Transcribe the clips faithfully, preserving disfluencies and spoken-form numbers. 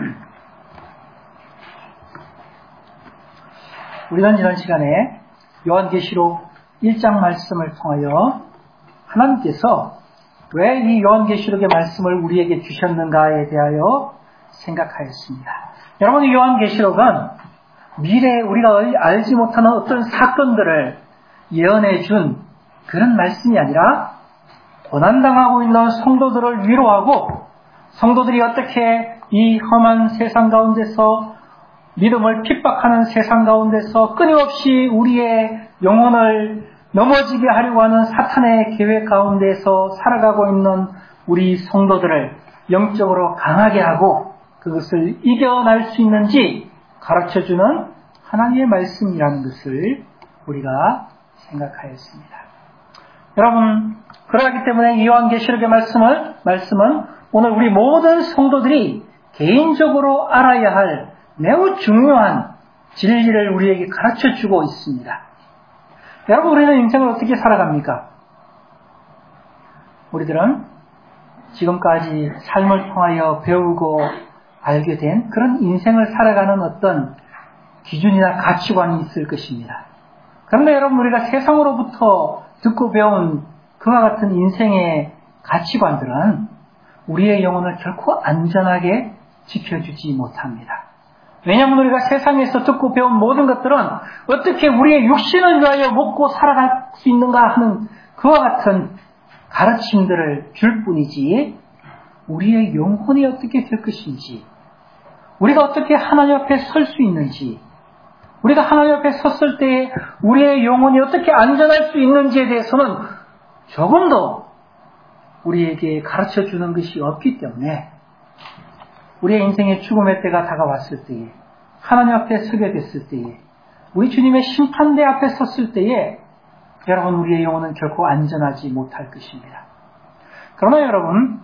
우리는 지난 시간에 요한계시록 일 장 말씀을 통하여 하나님께서 왜 이 요한계시록의 말씀을 우리에게 주셨는가에 대하여 생각하였습니다. 여러분, 이 요한계시록은 미래에 우리가 알지 못하는 어떤 사건들을 예언해 준 그런 말씀이 아니라 고난당하고 있는 성도들을 위로하고 성도들이 어떻게 이 험한 세상 가운데서 믿음을 핍박하는 세상 가운데서 끊임없이 우리의 영혼을 넘어지게 하려고 하는 사탄의 계획 가운데서 살아가고 있는 우리 성도들을 영적으로 강하게 하고 그것을 이겨낼 수 있는지 가르쳐주는 하나님의 말씀이라는 것을 우리가 생각하였습니다. 여러분, 그러기 때문에 이 요한계시록의 말씀을, 말씀은 오늘 우리 모든 성도들이 개인적으로 알아야 할 매우 중요한 진리를 우리에게 가르쳐주고 있습니다. 여러분, 우리는 인생을 어떻게 살아갑니까? 우리들은 지금까지 삶을 통하여 배우고 알게 된 그런 인생을 살아가는 어떤 기준이나 가치관이 있을 것입니다. 그런데 여러분, 우리가 세상으로부터 듣고 배운 그와 같은 인생의 가치관들은 우리의 영혼을 결코 안전하게 지켜주지 못합니다. 왜냐하면 우리가 세상에서 듣고 배운 모든 것들은 어떻게 우리의 육신을 위하여 먹고 살아갈 수 있는가 하는 그와 같은 가르침들을 줄 뿐이지 우리의 영혼이 어떻게 될 것인지, 우리가 어떻게 하나님 앞에 설 수 있는지, 우리가 하나님 앞에 섰을 때에 우리의 영혼이 어떻게 안전할 수 있는지에 대해서는 조금도 우리에게 가르쳐주는 것이 없기 때문에 우리의 인생의 죽음의 때가 다가왔을 때에, 하나님 앞에 서게 됐을 때에, 우리 주님의 심판대 앞에 섰을 때에 여러분, 우리의 영혼은 결코 안전하지 못할 것입니다. 그러나 여러분,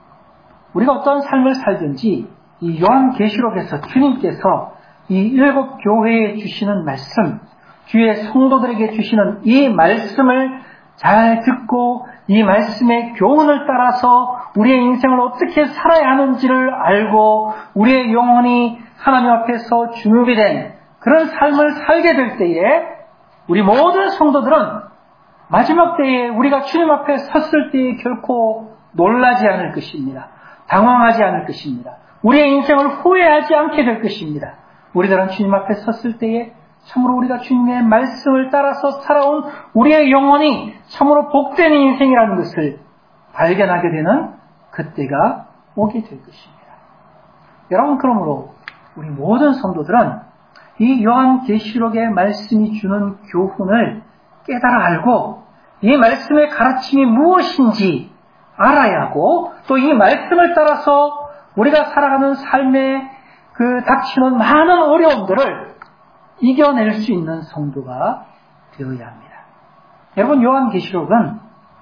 우리가 어떤 삶을 살든지 이 요한계시록에서 주님께서 이 일곱 교회에 주시는 말씀, 주의 성도들에게 주시는 이 말씀을 잘 듣고 이 말씀의 교훈을 따라서 우리의 인생을 어떻게 살아야 하는지를 알고 우리의 영혼이 하나님 앞에서 준비된 그런 삶을 살게 될 때에 우리 모든 성도들은 마지막 때에 우리가 주님 앞에 섰을 때에 결코 놀라지 않을 것입니다. 당황하지 않을 것입니다. 우리의 인생을 후회하지 않게 될 것입니다. 우리들은 주님 앞에 섰을 때에 참으로 우리가 주님의 말씀을 따라서 살아온 우리의 영혼이 참으로 복된 인생이라는 것을 발견하게 되는 그때가 오게 될 것입니다. 여러분, 그러므로 우리 모든 성도들은 이 요한계시록의 말씀이 주는 교훈을 깨달아 알고 이 말씀의 가르침이 무엇인지 알아야 하고 또 이 말씀을 따라서 우리가 살아가는 삶에 그 닥치는 많은 어려움들을 이겨낼 수 있는 성도가 되어야 합니다. 여러분, 요한계시록은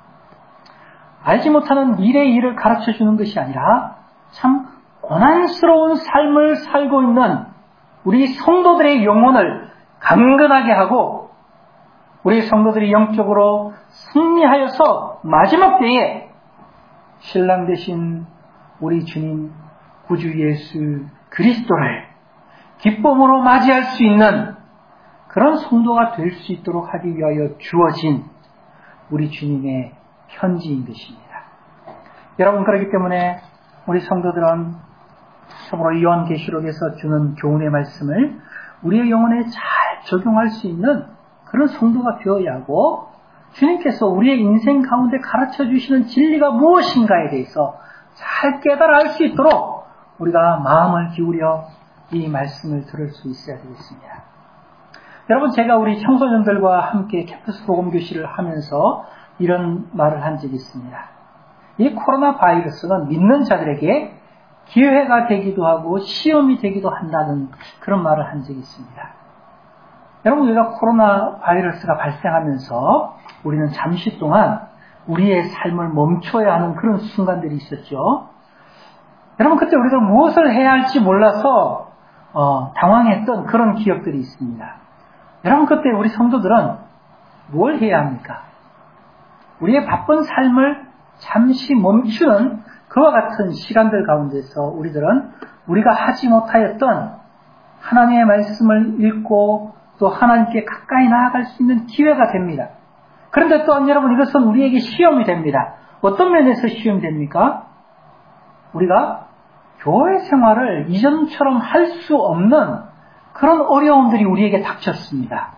알지 못하는 미래의 일을 가르쳐주는 것이 아니라 참 고난스러운 삶을 살고 있는 우리 성도들의 영혼을 강건하게 하고 우리 성도들이 영적으로 승리하여서 마지막 때에 신랑 되신 우리 주님 구주 예수 그리스도를 기쁨으로 맞이할 수 있는 그런 성도가 될 수 있도록 하기 위하여 주어진 우리 주님의 편지인 것입니다. 여러분, 그렇기 때문에 우리 성도들은 참으로 요한계시록에서 주는 교훈의 말씀을 우리의 영혼에 잘 적용할 수 있는 그런 성도가 되어야 하고 주님께서 우리의 인생 가운데 가르쳐 주시는 진리가 무엇인가에 대해서 잘 깨달아 알 수 있도록 우리가 마음을 기울여 이 말씀을 들을 수 있어야 되겠습니다. 여러분, 제가 우리 청소년들과 함께 캠퍼스 복음교실을 하면서 이런 말을 한 적이 있습니다. 이 코로나 바이러스는 믿는 자들에게 기회가 되기도 하고 시험이 되기도 한다는 그런 말을 한 적이 있습니다. 여러분, 우리가 코로나 바이러스가 발생하면서 우리는 잠시 동안 우리의 삶을 멈춰야 하는 그런 순간들이 있었죠. 여러분, 그때 우리가 무엇을 해야 할지 몰라서 어, 당황했던 그런 기억들이 있습니다. 여러분, 그때 우리 성도들은 뭘 해야 합니까? 우리의 바쁜 삶을 잠시 멈추는 그와 같은 시간들 가운데서 우리들은 우리가 하지 못하였던 하나님의 말씀을 읽고 또 하나님께 가까이 나아갈 수 있는 기회가 됩니다. 그런데 또한 여러분, 이것은 우리에게 시험이 됩니다. 어떤 면에서 시험이 됩니까? 우리가 교회 생활을 이전처럼 할 수 없는 그런 어려움들이 우리에게 닥쳤습니다.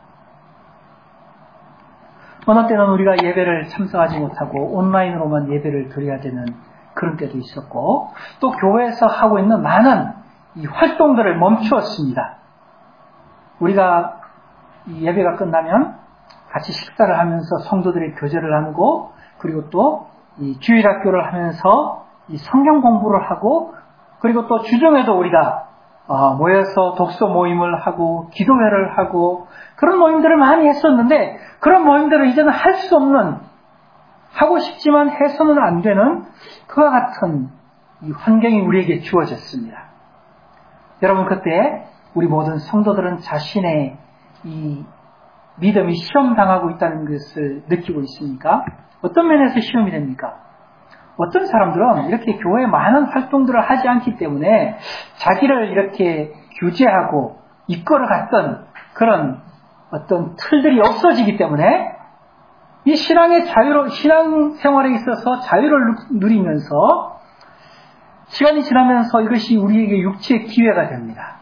어느 때는 우리가 예배를 참석하지 못하고 온라인으로만 예배를 드려야 되는 그런 때도 있었고, 또 교회에서 하고 있는 많은 이 활동들을 멈추었습니다. 우리가 이 예배가 끝나면 같이 식사를 하면서 성도들의 교제를 나누고, 그리고 또 이 주일학교를 하면서 이 성경 공부를 하고, 그리고 또 주중에도 우리가 어, 모여서 독서 모임을 하고 기도회를 하고 그런 모임들을 많이 했었는데, 그런 모임들을 이제는 할 수 없는, 하고 싶지만 해서는 안 되는 그와 같은 이 환경이 우리에게 주어졌습니다. 여러분, 그때 우리 모든 성도들은 자신의 이 믿음이 시험당하고 있다는 것을 느끼고 있습니까? 어떤 면에서 시험이 됩니까? 어떤 사람들은 이렇게 교회에 많은 활동들을 하지 않기 때문에 자기를 이렇게 규제하고 이끌어갔던 그런 어떤 틀들이 없어지기 때문에 이 신앙의 자유로, 신앙 생활에 있어서 자유를 누리면서 시간이 지나면서 이것이 우리에게 육체의 기회가 됩니다.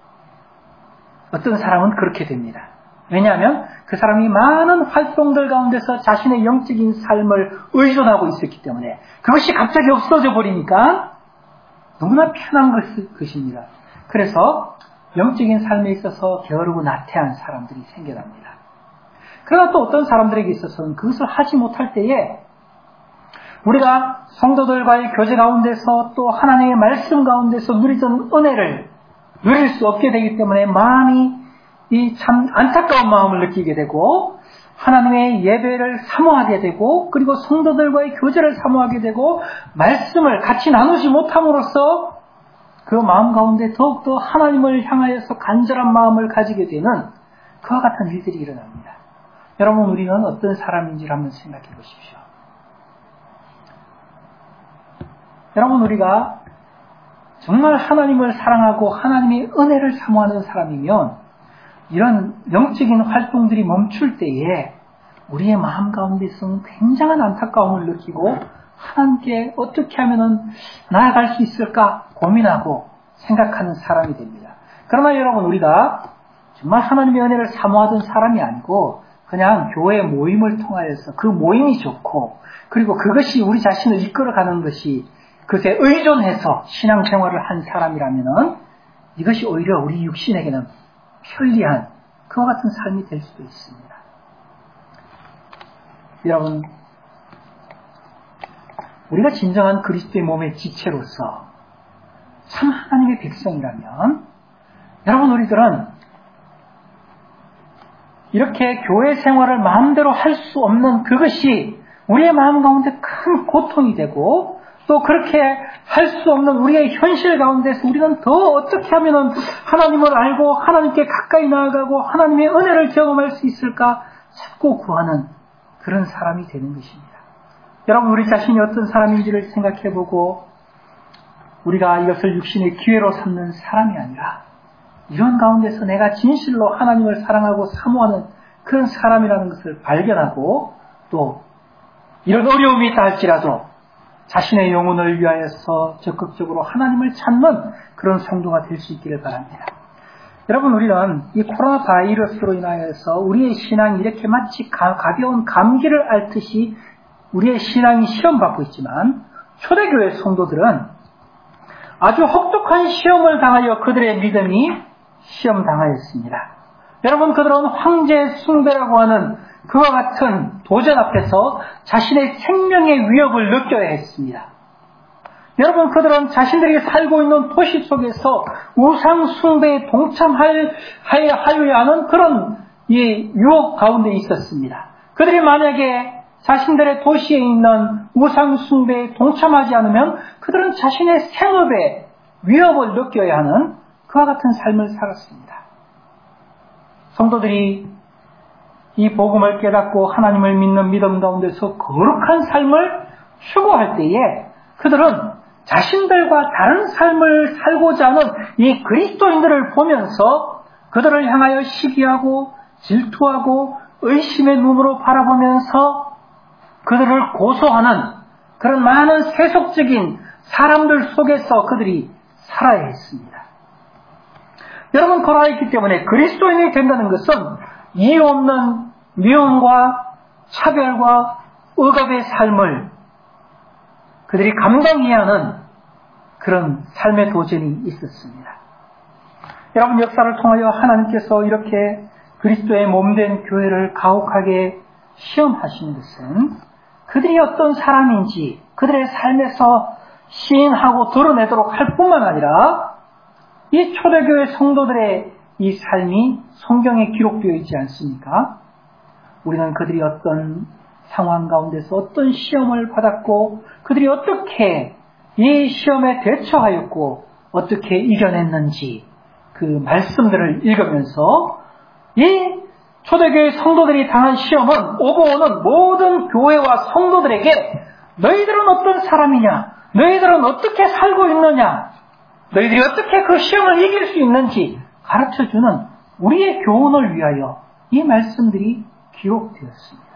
어떤 사람은 그렇게 됩니다. 왜냐하면 그 사람이 많은 활동들 가운데서 자신의 영적인 삶을 의존하고 있었기 때문에 그것이 갑자기 없어져 버리니까 너무나 편한 것입니다. 그래서 영적인 삶에 있어서 게으르고 나태한 사람들이 생겨납니다. 그러나 또 어떤 사람들에게 있어서는 그것을 하지 못할 때에 우리가 성도들과의 교제 가운데서 또 하나님의 말씀 가운데서 누리던 은혜를 누릴 수 없게 되기 때문에 마음이 이 참 안타까운 마음을 느끼게 되고, 하나님의 예배를 사모하게 되고, 그리고 성도들과의 교제를 사모하게 되고, 말씀을 같이 나누지 못함으로써 그 마음 가운데 더욱더 하나님을 향하여서 간절한 마음을 가지게 되는 그와 같은 일들이 일어납니다. 여러분, 우리는 어떤 사람인지를 한번 생각해 보십시오. 여러분, 우리가 정말 하나님을 사랑하고 하나님의 은혜를 사모하는 사람이면 이런 영적인 활동들이 멈출 때에 우리의 마음 가운데서는 굉장한 안타까움을 느끼고 하나님께 어떻게 하면 나아갈 수 있을까 고민하고 생각하는 사람이 됩니다. 그러나 여러분, 우리가 정말 하나님의 은혜를 사모하던 사람이 아니고 그냥 교회 모임을 통하여서 그 모임이 좋고, 그리고 그것이 우리 자신을 이끌어가는 것이 그것에 의존해서 신앙생활을 한 사람이라면 이것이 오히려 우리 육신에게는 편리한 그와 같은 삶이 될 수도 있습니다. 여러분, 우리가 진정한 그리스도의 몸의 지체로서 참 하나님의 백성이라면, 여러분, 우리들은 이렇게 교회 생활을 마음대로 할 수 없는 그것이 우리의 마음 가운데 큰 고통이 되고, 또 그렇게 할 수 없는 우리의 현실 가운데서 우리는 더 어떻게 하면 하나님을 알고 하나님께 가까이 나아가고 하나님의 은혜를 경험할 수 있을까 찾고 구하는 그런 사람이 되는 것입니다. 여러분, 우리 자신이 어떤 사람인지를 생각해보고 우리가 이것을 육신의 기회로 삼는 사람이 아니라 이런 가운데서 내가 진실로 하나님을 사랑하고 사모하는 그런 사람이라는 것을 발견하고, 또 이런 어려움이 있다 할지라도 자신의 영혼을 위하여서 적극적으로 하나님을 찾는 그런 성도가 될 수 있기를 바랍니다. 여러분, 우리는 이 코로나 바이러스로 인하여서 우리의 신앙이 이렇게 마치 가, 가벼운 감기를 앓듯이 우리의 신앙이 시험받고 있지만, 초대교회 성도들은 아주 혹독한 시험을 당하여 그들의 믿음이 시험당하였습니다. 여러분, 그들은 황제 숭배라고 하는 그와 같은 도전 앞에서 자신의 생명의 위협을 느껴야 했습니다. 여러분, 그들은 자신들이 살고 있는 도시 속에서 우상 숭배에 동참하여야 하는 그런 이 유혹 가운데 있었습니다. 그들이 만약에 자신들의 도시에 있는 우상 숭배에 동참하지 않으면 그들은 자신의 생업에 위협을 느껴야 하는 그와 같은 삶을 살았습니다. 성도들이 이 복음을 깨닫고 하나님을 믿는 믿음 가운데서 거룩한 삶을 추구할 때에 그들은 자신들과 다른 삶을 살고자 하는 이 그리스도인들을 보면서 그들을 향하여 시기하고 질투하고 의심의 눈으로 바라보면서 그들을 고소하는 그런 많은 세속적인 사람들 속에서 그들이 살아야 했습니다. 여러분, 그러했기 때문에 그리스도인이 된다는 것은 이유 없는 미움과 차별과 억압의 삶을 그들이 감당해야 하는 그런 삶의 도전이 있었습니다. 여러분, 역사를 통하여 하나님께서 이렇게 그리스도의 몸된 교회를 가혹하게 시험하시는 것은 그들이 어떤 사람인지 그들의 삶에서 시인하고 드러내도록 할 뿐만 아니라 이 초대교회 성도들의 이 삶이 성경에 기록되어 있지 않습니까? 우리는 그들이 어떤 상황 가운데서 어떤 시험을 받았고 그들이 어떻게 이 시험에 대처하였고 어떻게 이겨냈는지 그 말씀들을 읽으면서 이 초대교회 성도들이 당한 시험은 오고 오는 모든 교회와 성도들에게 너희들은 어떤 사람이냐, 너희들은 어떻게 살고 있느냐, 너희들이 어떻게 그 시험을 이길 수 있는지 가르쳐주는 우리의 교훈을 위하여 이 말씀들이 기록되었습니다.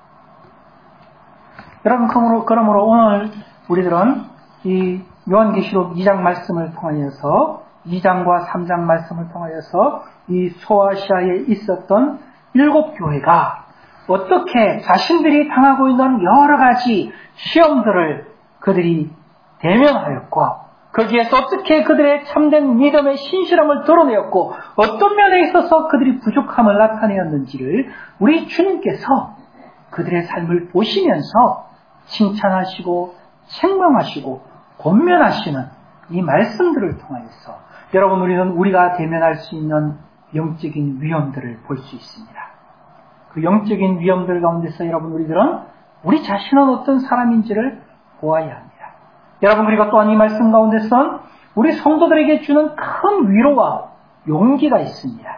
여러분, 그러므로, 그러므로 오늘 우리들은 이 요한계시록 이 장 말씀을 통하여서 이 장과 삼 장 말씀을 통하여서 이 소아시아에 있었던 일곱 교회가 어떻게 자신들이 당하고 있는 여러 가지 시험들을 그들이 대면하였고 거기에서 어떻게 그들의 참된 믿음의 신실함을 드러내었고 어떤 면에 있어서 그들이 부족함을 나타내었는지를 우리 주님께서 그들의 삶을 보시면서 칭찬하시고 책망하시고 권면하시는 이 말씀들을 통하여서 여러분, 우리는 우리가 대면할 수 있는 영적인 위험들을 볼 수 있습니다. 그 영적인 위험들 가운데서 여러분, 우리들은 우리 자신은 어떤 사람인지를 보아야 합니다. 여러분, 그리고 또한 이 말씀 가운데선 우리 성도들에게 주는 큰 위로와 용기가 있습니다.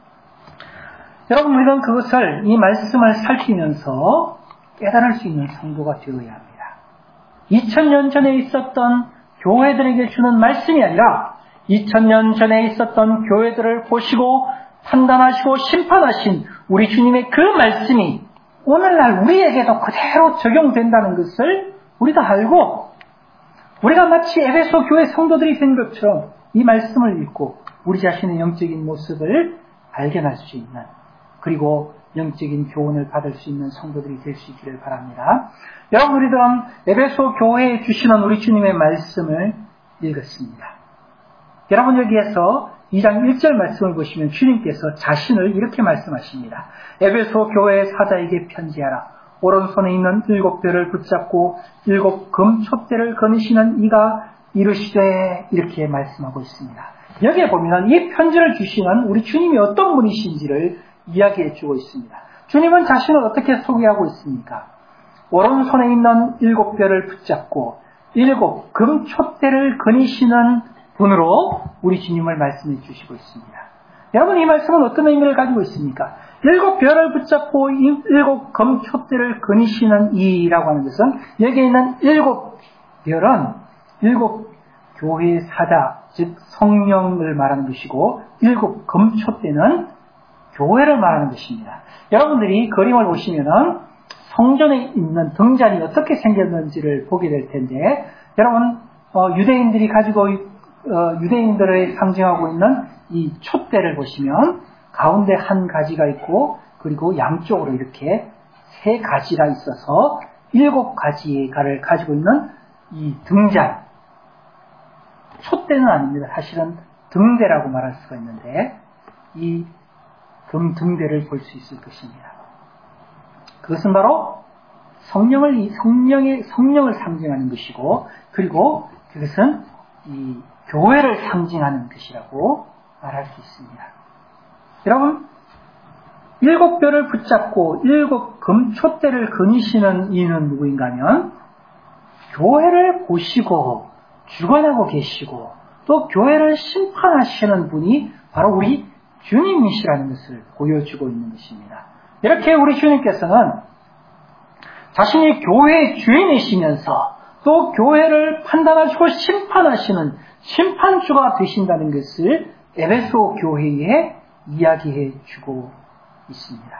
여러분, 우리는 그것을 이 말씀을 살피면서 깨달을 수 있는 성도가 되어야 합니다. 이천 년 전에 있었던 교회들에게 주는 말씀이 아니라 이천 년 전에 있었던 교회들을 보시고 판단하시고 심판하신 우리 주님의 그 말씀이 오늘날 우리에게도 그대로 적용된다는 것을 우리가 알고 우리가 마치 에베소 교회 성도들이 된 것처럼 이 말씀을 읽고 우리 자신의 영적인 모습을 발견할 수 있는 그리고 영적인 교훈을 받을 수 있는 성도들이 될 수 있기를 바랍니다. 여러분, 우리들은 에베소 교회에 주시는 우리 주님의 말씀을 읽었습니다. 여러분, 여기에서 이 장 일 절 말씀을 보시면 주님께서 자신을 이렇게 말씀하십니다. 에베소 교회 사자에게 편지하라. 오른손에 있는 일곱 별을 붙잡고 일곱 금촛대를 거니시는 이가 이르시되, 이렇게 말씀하고 있습니다. 여기에 보면 이 편지를 주시는 우리 주님이 어떤 분이신지를 이야기해 주고 있습니다. 주님은 자신을 어떻게 소개하고 있습니까? 오른손에 있는 일곱 별을 붙잡고 일곱 금촛대를 거니시는 분으로 우리 주님을 말씀해 주시고 있습니다. 여러분, 이 말씀은 어떤 의미를 가지고 있습니까? 일곱 별을 붙잡고 일곱 금촛대를 거니시는 이라고 하는 것은 여기에 있는 일곱 별은 일곱 교회의 사자, 즉 성령을 말하는 것이고 일곱 금촛대는 교회를 말하는 것입니다. 여러분들이 그림을 보시면은 성전에 있는 등잔이 어떻게 생겼는지를 보게 될 텐데, 여러분, 어, 유대인들이 가지고 어, 유대인들을 상징하고 있는 이 촛대를 보시면 가운데 한 가지가 있고 그리고 양쪽으로 이렇게 세 가지가 있어서 일곱 가지가를 가지고 있는 이 등잔, 촛대는 아닙니다. 사실은 등대라고 말할 수가 있는데 이 금 등대를 볼 수 있을 것입니다. 그것은 바로 성령을 성령의 성령을 상징하는 것이고, 그리고 그것은 이 교회를 상징하는 것이라고 말할 수 있습니다. 여러분, 일곱 별을 붙잡고 일곱 금촛대를 거니시는 이는 누구인가 하면 교회를 보시고 주관하고 계시고 또 교회를 심판하시는 분이 바로 우리 주님이시라는 것을 보여주고 있는 것입니다. 이렇게 우리 주님께서는 자신이 교회의 주인이시면서 또 교회를 판단하시고 심판하시는 심판주가 되신다는 것을 에베소 교회에 이야기해 주고 있습니다.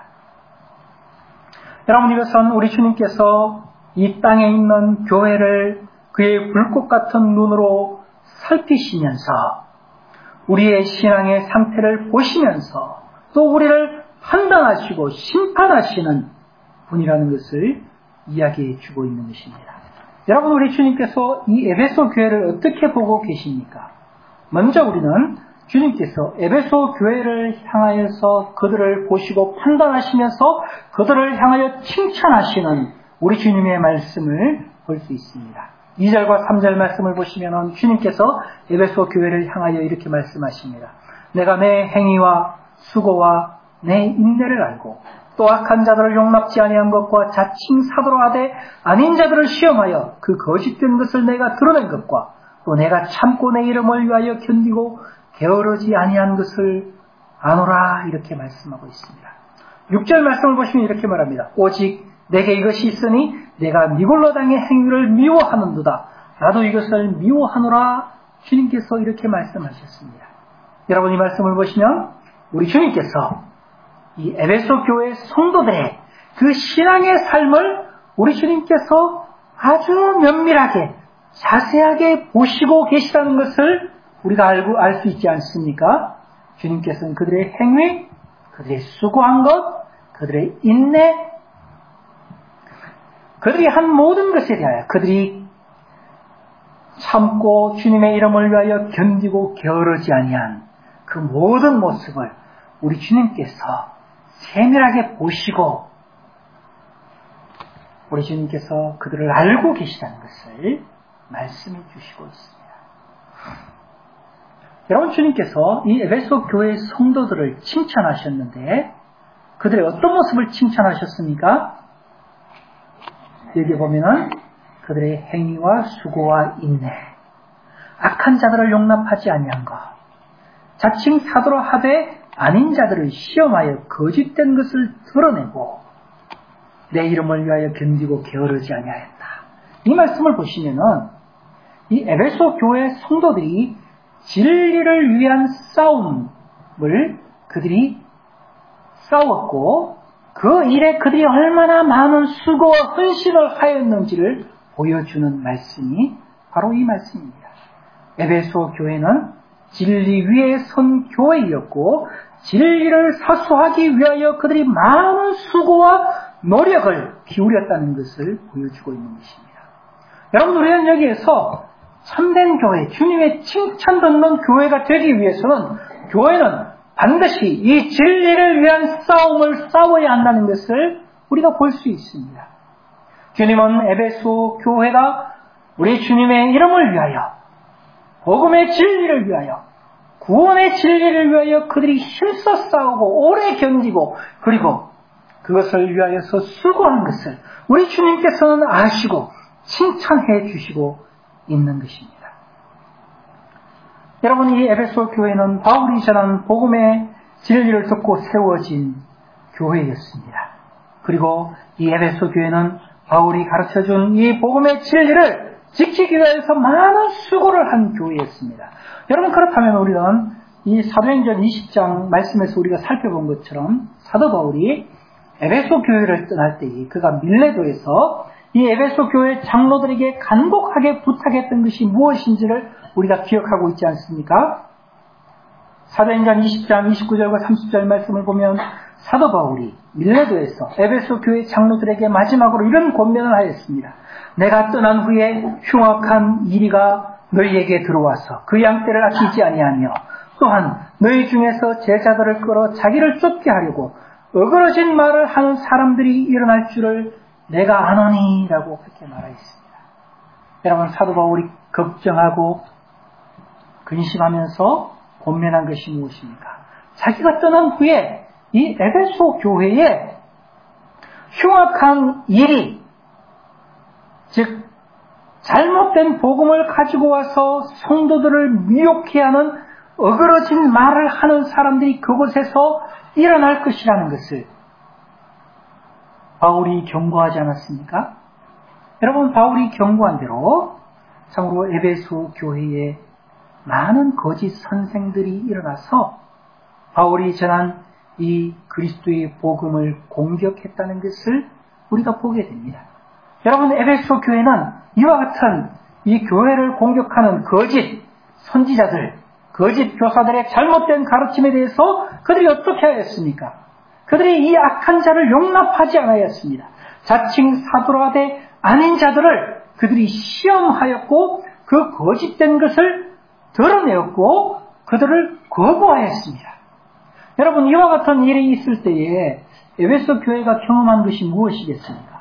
여러분, 이것은 우리 주님께서 이 땅에 있는 교회를 그의 불꽃 같은 눈으로 살피시면서 우리의 신앙의 상태를 보시면서 또 우리를 판단하시고 심판하시는 분이라는 것을 이야기해 주고 있는 것입니다. 여러분, 우리 주님께서 이 에베소 교회를 어떻게 보고 계십니까? 먼저 우리는 주님께서 에베소 교회를 향하여서 그들을 보시고 판단하시면서 그들을 향하여 칭찬하시는 우리 주님의 말씀을 볼 수 있습니다. 이 절과 삼 절 말씀을 보시면 주님께서 에베소 교회를 향하여 이렇게 말씀하십니다. 내가 내 행위와 수고와 내 인내를 알고 또 악한 자들을 용납지 아니한 것과 자칭 사도로 하되 아닌 자들을 시험하여 그 거짓된 것을 내가 드러낸 것과 또 내가 참고 내 이름을 위하여 견디고 게으르지 아니한 것을 아노라, 이렇게 말씀하고 있습니다. 육 절 말씀을 보시면 이렇게 말합니다. 오직 내게 이것이 있으니 내가 니골로 당의 행위를 미워하는도다. 나도 이것을 미워하노라. 주님께서 이렇게 말씀하셨습니다. 여러분, 이 말씀을 보시면 우리 주님께서 이 에베소 교회 성도들의 그 신앙의 삶을 우리 주님께서 아주 면밀하게 자세하게 보시고 계시다는 것을 우리가 알고 알 수 있지 않습니까? 주님께서는 그들의 행위, 그들의 수고한 것, 그들의 인내, 그들이 한 모든 것에 대하여 그들이 참고 주님의 이름을 위하여 견디고 게으르지 아니한 그 모든 모습을 우리 주님께서 세밀하게 보시고 우리 주님께서 그들을 알고 계시다는 것을 말씀해 주시고 있습니다. 여러분, 주님께서 이 에베소 교회 성도들을 칭찬하셨는데 그들의 어떤 모습을 칭찬하셨습니까? 여기 보면은 그들의 행위와 수고와 인내, 악한 자들을 용납하지 아니한 것, 자칭 사도로 하되 아닌 자들을 시험하여 거짓된 것을 드러내고 내 이름을 위하여 견디고 게으르지 아니하였다. 이 말씀을 보시면은 이 에베소 교회 성도들이 진리를 위한 싸움을 그들이 싸웠고 그 일에 그들이 얼마나 많은 수고와 헌신을 하였는지를 보여주는 말씀이 바로 이 말씀입니다. 에베소 교회는 진리 위에 선 교회였고 진리를 사수하기 위하여 그들이 많은 수고와 노력을 기울였다는 것을 보여주고 있는 것입니다. 여러분, 우리는 여기에서 참된 교회, 주님의 칭찬 듣는 교회가 되기 위해서는 교회는 반드시 이 진리를 위한 싸움을 싸워야 한다는 것을 우리가 볼 수 있습니다. 주님은 에베소 교회가 우리 주님의 이름을 위하여, 복음의 진리를 위하여, 구원의 진리를 위하여 그들이 힘써 싸우고 오래 견디고 그리고 그것을 위하여서 수고한 것을 우리 주님께서는 아시고 칭찬해 주시고 있는 것입니다. 여러분, 이 에베소 교회는 바울이 전한 복음의 진리를 듣고 세워진 교회였습니다. 그리고 이 에베소 교회는 바울이 가르쳐준 이 복음의 진리를 지키기 위해서 많은 수고를 한 교회였습니다. 여러분, 그렇다면 우리는 이 사도행전 이십 장 말씀에서 우리가 살펴본 것처럼 사도 바울이 에베소 교회를 떠날 때 그가 밀레도에서 이 에베소 교회 장로들에게 간곡하게 부탁했던 것이 무엇인지를 우리가 기억하고 있지 않습니까? 사도행전 이십 장 이십구 절과 삼십 절 말씀을 보면 사도 바울이 밀레도에서 에베소 교회 장로들에게 마지막으로 이런 권면을 하였습니다. 내가 떠난 후에 흉악한 이리가 너희에게 들어와서 그 양떼를 아끼지 아니하며 또한 너희 중에서 제자들을 끌어 자기를 쫓게 하려고 어그러진 말을 하는 사람들이 일어날 줄을 내가 아노니 라고 그렇게 말하였습니다. 여러분, 사도 바울이 걱정하고 근심하면서 권면한 것이 무엇입니까? 자기가 떠난 후에 이 에베소 교회에 흉악한 일이, 즉 잘못된 복음을 가지고 와서 성도들을 미혹해 하는 어그러진 말을 하는 사람들이 그곳에서 일어날 것이라는 것을 바울이 경고하지 않았습니까? 여러분, 바울이 경고한 대로 참으로 에베소 교회에 많은 거짓 선생들이 일어나서 바울이 전한 이 그리스도의 복음을 공격했다는 것을 우리가 보게 됩니다. 여러분, 에베소 교회는 이와 같은 이 교회를 공격하는 거짓 선지자들, 거짓 교사들의 잘못된 가르침에 대해서 그들이 어떻게 하였습니까? 그들이 이 악한 자를 용납하지 않았습니다. 자칭 사도라되 아닌 자들을 그들이 시험하였고 그 거짓된 것을 드러내었고 그들을 거부하였습니다. 여러분, 이와 같은 일이 있을 때에 에베소 교회가 경험한 것이 무엇이겠습니까?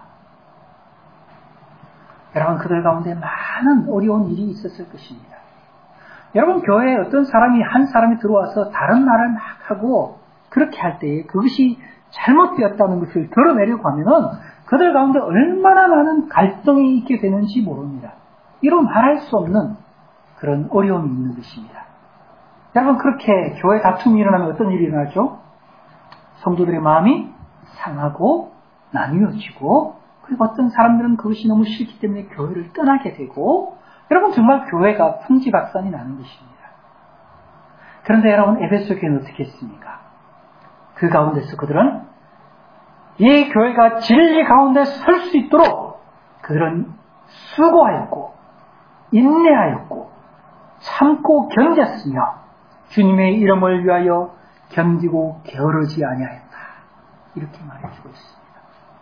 여러분, 그들 가운데 많은 어려운 일이 있었을 것입니다. 여러분, 교회에 어떤 사람이 한 사람이 들어와서 다른 말을 막 하고 그렇게 할 때에 그것이 잘못되었다는 것을 드러내려고 하면은 그들 가운데 얼마나 많은 갈등이 있게 되는지 모릅니다. 이로 말할 수 없는 그런 어려움이 있는 것입니다. 여러분, 그렇게 교회 다툼이 일어나면 어떤 일이 일어나죠? 성도들의 마음이 상하고 나뉘어지고, 그리고 어떤 사람들은 그것이 너무 싫기 때문에 교회를 떠나게 되고, 여러분, 정말 교회가 풍지박산이 나는 것입니다. 그런데 여러분, 에베소 교회는 어떻게 했습니까? 그 가운데서 그들은 이 교회가 진리 가운데 설 수 있도록 그들은 수고하였고 인내하였고 참고 견뎠으며 주님의 이름을 위하여 견디고 게으르지 아니하였다. 이렇게 말해주고 있습니다.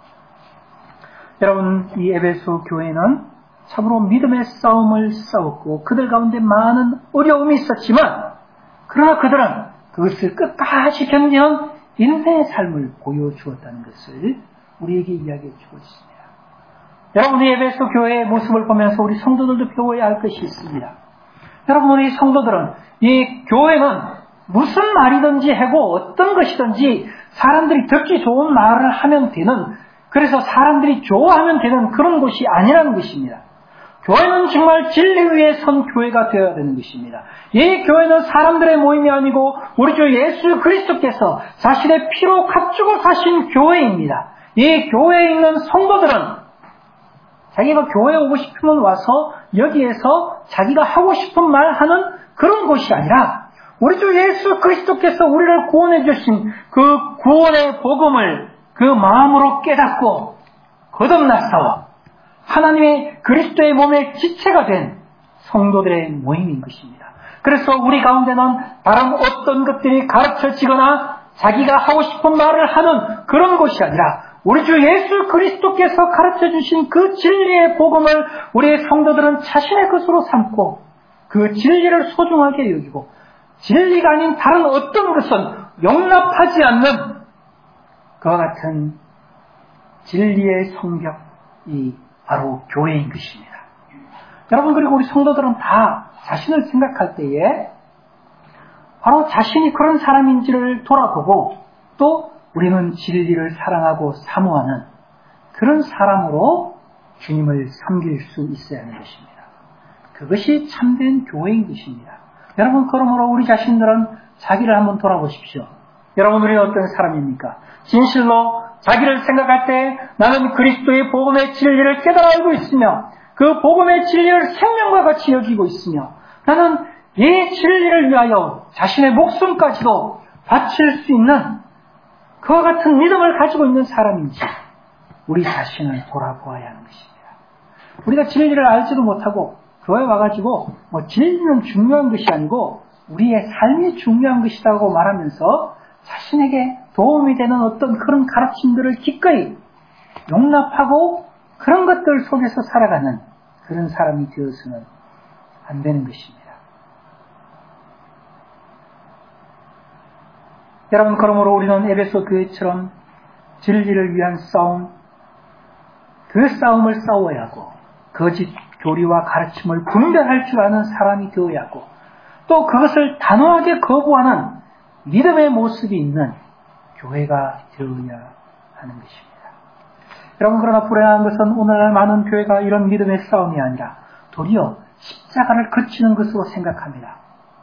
여러분, 이 에베소 교회는 참으로 믿음의 싸움을 싸웠고 그들 가운데 많은 어려움이 있었지만 그러나 그들은 그것을 끝까지 견디는 인생의 삶을 보여주었다는 것을 우리에게 이야기해 주고 있습니다. 여러분, 이 에베소 교회의 모습을 보면서 우리 성도들도 배워야 할 것이 있습니다. 여러분, 우리 성도들은 이 교회는 무슨 말이든지 하고 어떤 것이든지 사람들이 듣기 좋은 말을 하면 되는, 그래서 사람들이 좋아하면 되는 그런 곳이 아니라는 것입니다. 교회는 정말 진리 위에 선 교회가 되어야 되는 것입니다. 이 교회는 사람들의 모임이 아니고 우리 주 예수 그리스도께서 자신의 피로 값주고 사신 교회입니다. 이 교회에 있는 성도들은 자기가 교회에 오고 싶으면 와서 여기에서 자기가 하고 싶은 말 하는 그런 곳이 아니라 우리 주 예수 그리스도께서 우리를 구원해 주신 그 구원의 복음을 그 마음으로 깨닫고 거듭나서 하나님의 그리스도의 몸의 지체가 된 성도들의 모임인 것입니다. 그래서 우리 가운데는 다른 어떤 것들이 가르쳐지거나 자기가 하고 싶은 말을 하는 그런 것이 아니라 우리 주 예수 그리스도께서 가르쳐주신 그 진리의 복음을 우리의 성도들은 자신의 것으로 삼고 그 진리를 소중하게 여기고 진리가 아닌 다른 어떤 것은 용납하지 않는 그와 같은 진리의 성벽이 바로 교회인 것입니다. 여러분, 그리고 우리 성도들은 다 자신을 생각할 때에 바로 자신이 그런 사람인지를 돌아보고 또 우리는 진리를 사랑하고 사모하는 그런 사람으로 주님을 섬길 수 있어야 하는 것입니다. 그것이 참된 교회인 것입니다. 여러분, 그러므로 우리 자신들은 자기를 한번 돌아보십시오. 여러분, 우리는 어떤 사람입니까? 진실로 자기를 생각할 때 나는 그리스도의 복음의 진리를 깨달아 알고 있으며 그 복음의 진리를 생명과 같이 여기고 있으며 나는 이 진리를 위하여 자신의 목숨까지도 바칠 수 있는 그와 같은 믿음을 가지고 있는 사람인지 우리 자신을 돌아보아야 하는 것입니다. 우리가 진리를 알지도 못하고 교회에 와가지고 뭐 진리는 중요한 것이 아니고 우리의 삶이 중요한 것이라고 말하면서 자신에게 도움이 되는 어떤 그런 가르침들을 기꺼이 용납하고 그런 것들 속에서 살아가는 그런 사람이 되어서는 안 되는 것입니다. 여러분, 그러므로 우리는 에베소 교회처럼 진리를 위한 싸움, 그 싸움을 싸워야 하고 거짓 교리와 가르침을 분별할 줄 아는 사람이 되어야 하고 또 그것을 단호하게 거부하는 믿음의 모습이 있는 교회가 되어야 하는 것입니다. 여러분, 그러나 불행한 것은 오늘날 많은 교회가 이런 믿음의 싸움이 아니라 도리어 십자가를 거치는 것으로 생각합니다.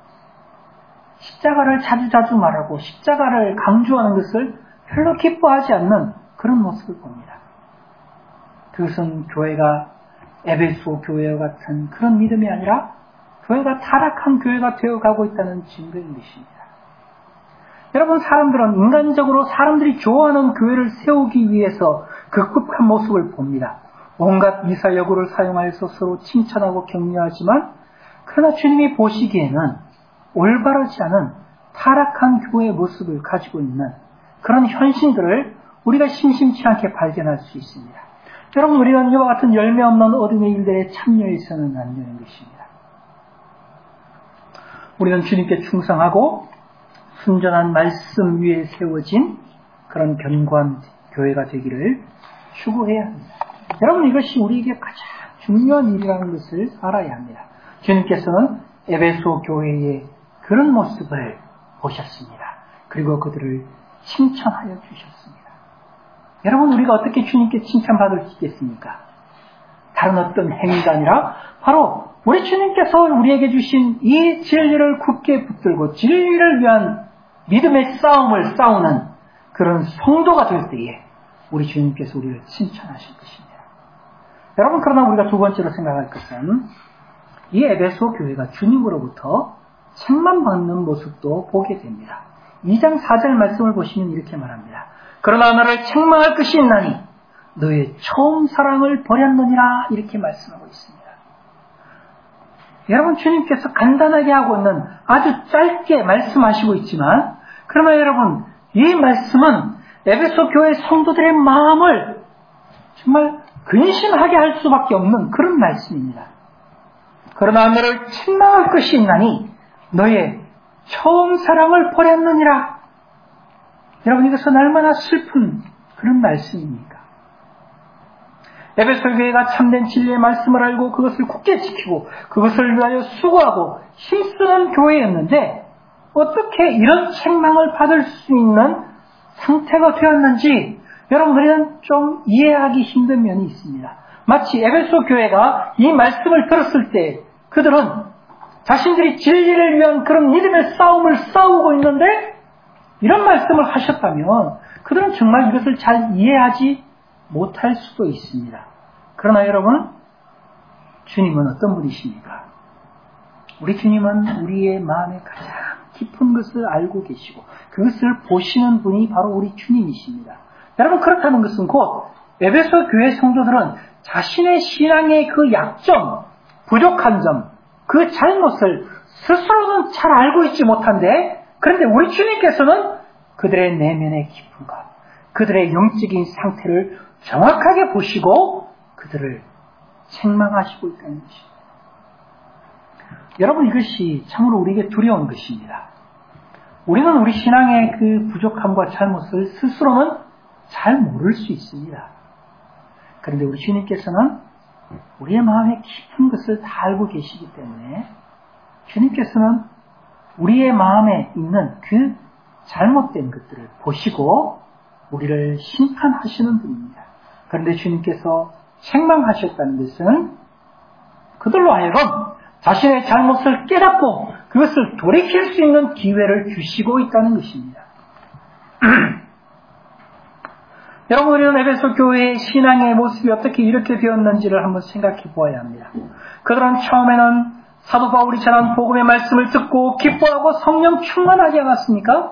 십자가를 자주자주 말하고 십자가를 강조하는 것을 별로 기뻐하지 않는 그런 모습을 봅니다. 그것은 교회가 에베소 교회와 같은 그런 믿음이 아니라 교회가 타락한 교회가 되어가고 있다는 증거인 것입니다. 여러분, 사람들은 인간적으로 사람들이 좋아하는 교회를 세우기 위해서 극복한 모습을 봅니다. 온갖 미사여구를 사용하여서 서로 칭찬하고 격려하지만 그러나 주님이 보시기에는 올바르지 않은 타락한 교회의 모습을 가지고 있는 그런 현실들을 우리가 심심치 않게 발견할 수 있습니다. 여러분, 우리는 이와 같은 열매 없는 어둠의 일들에 참여해서는 안 되는 것입니다. 우리는 주님께 충성하고 순전한 말씀 위에 세워진 그런 견고한 교회가 되기를 추구해야 합니다. 여러분, 이것이 우리에게 가장 중요한 일이라는 것을 알아야 합니다. 주님께서는 에베소 교회의 그런 모습을 보셨습니다. 그리고 그들을 칭찬하여 주셨습니다. 여러분, 우리가 어떻게 주님께 칭찬받을 수 있겠습니까? 다른 어떤 행위가 아니라 바로 우리 주님께서 우리에게 주신 이 진리를 굳게 붙들고 진리를 위한 믿음의 싸움을 싸우는 그런 성도가 될 때에 우리 주님께서 우리를 칭찬하실 것입니다. 여러분, 그러나 우리가 두 번째로 생각할 것은 이 에베소 교회가 주님으로부터 책만 받는 모습도 보게 됩니다. 이 장 사 절 말씀을 보시면 이렇게 말합니다. 그러나 너를 책망할 것이 있나니 너의 처음 사랑을 버렸느니라, 이렇게 말씀하고 있습니다. 여러분, 주님께서 간단하게 하고 있는 아주 짧게 말씀하시고 있지만 그러나 여러분, 이 말씀은 에베소 교회 성도들의 마음을 정말 근심하게 할 수밖에 없는 그런 말씀입니다. 그러나 너를 책망할 것이 있나니 너의 처음 사랑을 버렸느니라. 여러분, 이것은 얼마나 슬픈 그런 말씀입니까? 에베소 교회가 참된 진리의 말씀을 알고 그것을 굳게 지키고 그것을 위하여 수고하고 힘쓰는 교회였는데 어떻게 이런 책망을 받을 수 있는 상태가 되었는지 여러분, 우리는 좀 이해하기 힘든 면이 있습니다. 마치 에베소 교회가 이 말씀을 들었을 때 그들은 자신들이 진리를 위한 그런 믿음의 싸움을 싸우고 있는데 이런 말씀을 하셨다면 그들은 정말 이것을 잘 이해하지 못할 수도 있습니다. 그러나 여러분, 주님은 어떤 분이십니까? 우리 주님은 우리의 마음에 가장 깊은 것을 알고 계시고 그것을 보시는 분이 바로 우리 주님이십니다. 여러분, 그렇다는 것은 곧 에베소 교회 성도들은 자신의 신앙의 그 약점, 부족한 점, 그 잘못을 스스로는 잘 알고 있지 못한데 그런데 우리 주님께서는 그들의 내면의 깊은 것, 그들의 영적인 상태를 정확하게 보시고 그들을 책망하시고 있다는 것입니다. 여러분, 이것이 참으로 우리에게 두려운 것입니다. 우리는 우리 신앙의 그 부족함과 잘못을 스스로는 잘 모를 수 있습니다. 그런데 우리 주님께서는 우리의 마음의 깊은 것을 다 알고 계시기 때문에 주님께서는 우리의 마음에 있는 그 잘못된 것들을 보시고 우리를 심판하시는 분입니다. 그런데 주님께서 책망하셨다는 것은 그들로 하여금 자신의 잘못을 깨닫고 그것을 돌이킬 수 있는 기회를 주시고 있다는 것입니다. 여러분, 우리는 에베소 교회의 신앙의 모습이 어떻게 이렇게 되었는지를 한번 생각해 보아야 합니다. 그들은 처음에는 사도 바울이 전한 복음의 말씀을 듣고 기뻐하고 성령 충만하지 않았습니까?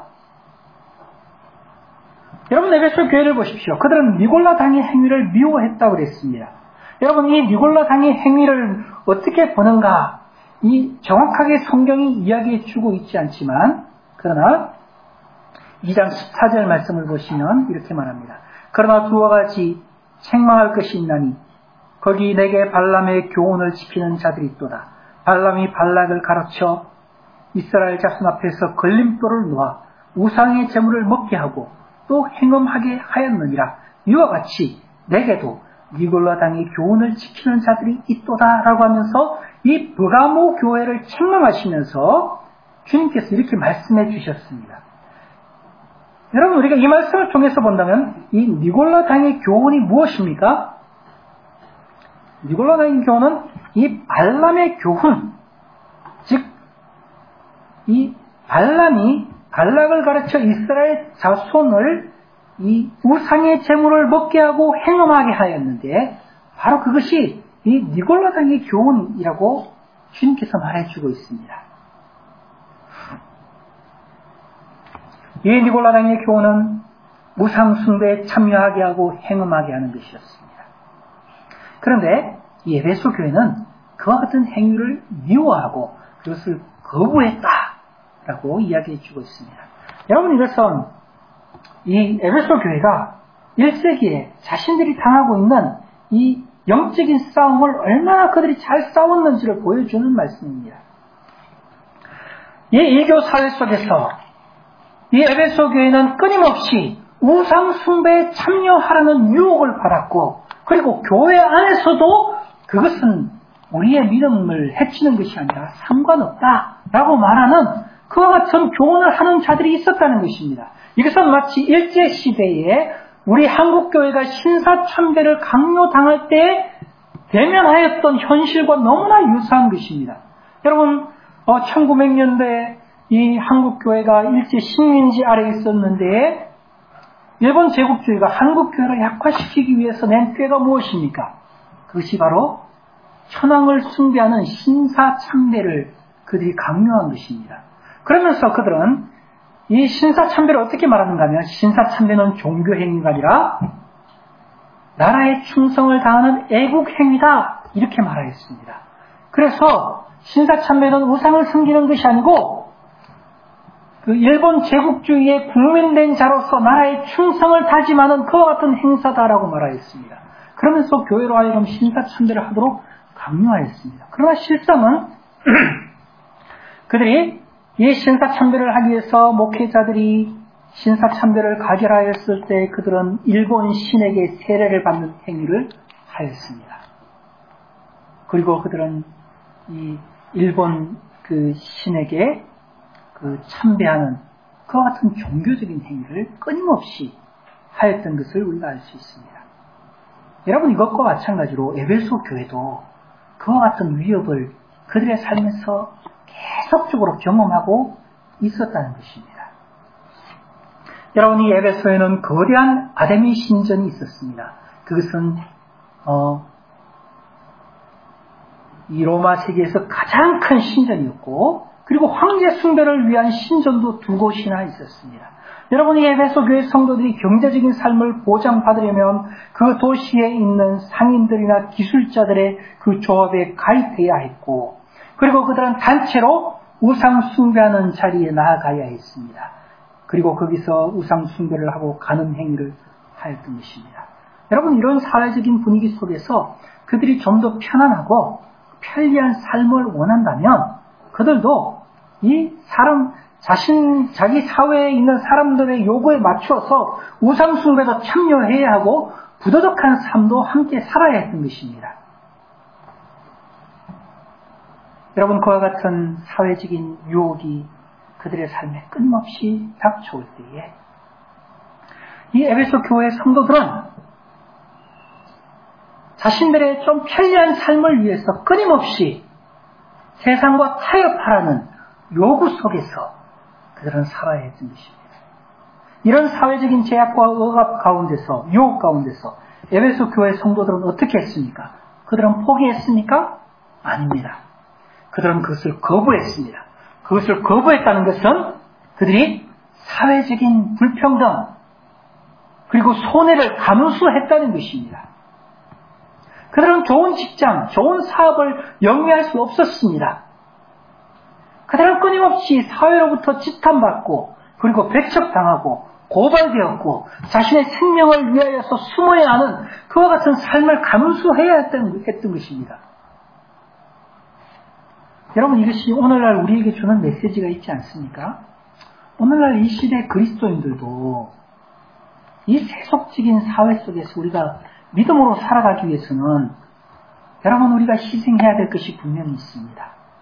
여러분, 에베소 교회를 보십시오. 그들은 니골라 당의 행위를 미워했다고 그랬습니다. 여러분, 이 니골라 당의 행위를 어떻게 보는가? 이 정확하게 성경이 이야기해 주고 있지 않지만 그러나 이 장 십사 절 말씀을 보시면 이렇게 말합니다. 그러나 두어 가지 책망할 것이 있나니 거기 내게 발람의 교훈을 지키는 자들이 있도다. 발람이 발락을 가르쳐 이스라엘 자손 앞에서 걸림돌을 놓아 우상의 제물을 먹게 하고 또 행음하게 하였느니라. 이와 같이 내게도 니골라 당의 교훈을 지키는 자들이 있도다 라고 하면서 이 브가모 교회를 책망하시면서 주님께서 이렇게 말씀해 주셨습니다. 여러분, 우리가 이 말씀을 통해서 본다면 이 니골라 당의 교훈이 무엇입니까? 니골라 당의 교훈은 이 발람의 교훈, 즉 이 발람이 발락을 가르쳐 이스라엘 자손을 이 우상의 제물을 먹게 하고 행음하게 하였는데 바로 그것이 이 니골라당의 교훈이라고 주님께서 말해주고 있습니다. 이 니골라당의 교훈은 우상숭배에 참여하게 하고 행음하게 하는 것이었습니다. 그런데 이 에베소 교회는 그와 같은 행위를 미워하고 그것을 거부했다라고 이야기해주고 있습니다. 여러분, 이것은 이 에베소 교회가 일 세기에 자신들이 당하고 있는 이 영적인 싸움을 얼마나 그들이 잘 싸웠는지를 보여주는 말씀입니다. 이 일교 사회 속에서 이 에베소 교회는 끊임없이 우상 숭배에 참여하라는 유혹을 받았고, 그리고 교회 안에서도 그것은 우리의 믿음을 해치는 것이 아니라 상관없다라고 말하는 그와 같은 교훈을 하는 자들이 있었다는 것입니다. 이것은 마치 일제시대에 우리 한국교회가 신사참배를 강요당할 때 대면하였던 현실과 너무나 유사한 것입니다. 여러분, 어, 천구백 년대 이 한국교회가 일제 식민지 아래에 있었는데 일본 제국주의가 한국교회를 약화시키기 위해서 낸 꾀가 무엇입니까? 그것이 바로 천황을 숭배하는 신사참배를 그들이 강요한 것입니다. 그러면서 그들은 이 신사참배를 어떻게 말하는가 하면 신사참배는 종교행위가 아니라 나라의 충성을 다하는 애국행위다 이렇게 말하였습니다. 그래서 신사참배는 우상을 섬기는 것이 아니고 그 일본 제국주의의 국민된 자로서 나라의 충성을 다짐하는 그와 같은 행사다라고 말하였습니다. 그러면서 교회로 하여금 신사참배를 하도록 강요하였습니다. 그러나 실상은 그들이 이 신사참배를 하기 위해서 목회자들이 신사참배를 가결하였을 때 그들은 일본 신에게 세례를 받는 행위를 하였습니다. 그리고 그들은 이 일본 그 신에게 그 참배하는 그와 같은 종교적인 행위를 끊임없이 하였던 것을 우리가 알 수 있습니다. 여러분, 이것과 마찬가지로 에베소 교회도 그와 같은 위협을 그들의 삶에서 계속적으로 경험하고 있었다는 것입니다. 여러분, 이 에베소에는 거대한 아데미 신전이 있었습니다. 그것은 어, 이 로마 세계에서 가장 큰 신전이었고, 그리고 황제 숭배를 위한 신전도 두 곳이나 있었습니다. 여러분, 이 에베소 교회 성도들이 경제적인 삶을 보장받으려면 그 도시에 있는 상인들이나 기술자들의 그 조합에 가입해야 했고, 그리고 그들은 단체로 우상 숭배하는 자리에 나아가야 했습니다. 그리고 거기서 우상 숭배를 하고 가는 행위를 하였던 것입니다. 여러분, 이런 사회적인 분위기 속에서 그들이 좀 더 편안하고 편리한 삶을 원한다면 그들도 이 사람 자신 자기 사회에 있는 사람들의 요구에 맞추어서 우상 숭배도 참여해야 하고 부도덕한 삶도 함께 살아야 했던 것입니다. 여러분, 그와 같은 사회적인 유혹이 그들의 삶에 끊임없이 닥쳐올 때에 이 에베소 교회 성도들은 자신들의 좀 편리한 삶을 위해서 끊임없이 세상과 타협하라는 요구 속에서 그들은 살아야 했던 것입니다. 이런 사회적인 제약과 억압 가운데서, 유혹 가운데서 에베소 교회 성도들은 어떻게 했습니까? 그들은 포기했습니까? 아닙니다. 그들은 그것을 거부했습니다. 그것을 거부했다는 것은 그들이 사회적인 불평등 그리고 손해를 감수했다는 것입니다. 그들은 좋은 직장, 좋은 사업을 영위할 수 없었습니다. 그들은 끊임없이 사회로부터 지탄받고 그리고 배척당하고 고발되었고 자신의 생명을 위하여서 숨어야 하는 그와 같은 삶을 감수해야 했던, 했던 것입니다. 여러분, 이것이 오늘날 우리에게 주는 메시지가 있지 않습니까? 오늘날 이 시대 그리스도인들도 이 세속적인 사회 속에서 우리가 믿음으로 살아가기 위해서는 여러분, 우리가 희생해야 될 것이 분명히 있습니다.